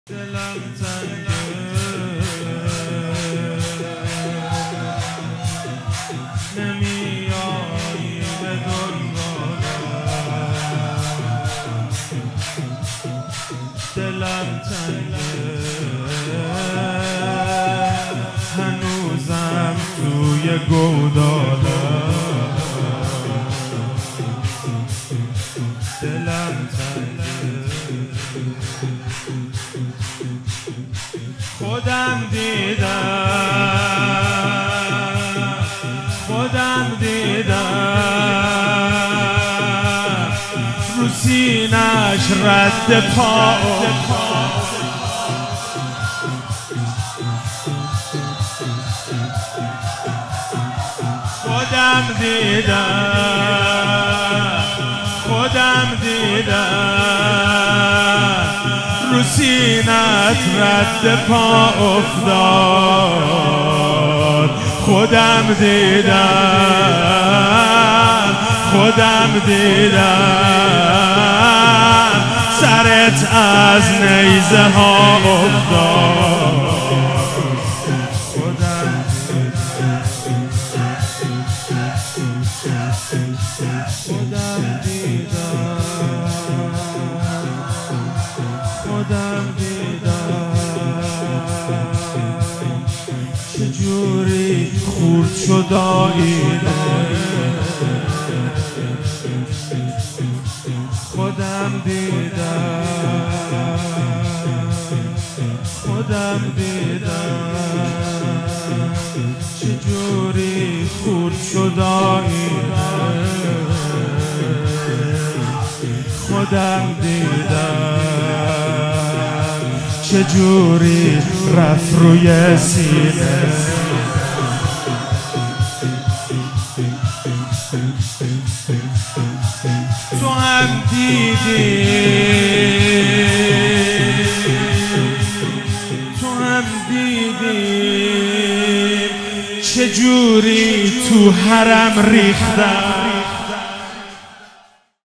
دلم تنگه نمیایی به دنبالم، دلم تنگه هنوزم توی گودالم، دلم تنگه خودم دیدم رو سینه‌اش رد پا خودم دیدم رو سینه‌ات رد پا افتاد، خودم دیدم سرت از نیزه ها افتاد، خودم دیدم چجوری خورد شد آینه، خودم دیدم چجوری خورد شد آینه، خودم دیدم چجوری رفت روی سینه، تو هم دیدی چجوری تو حرم ریختم،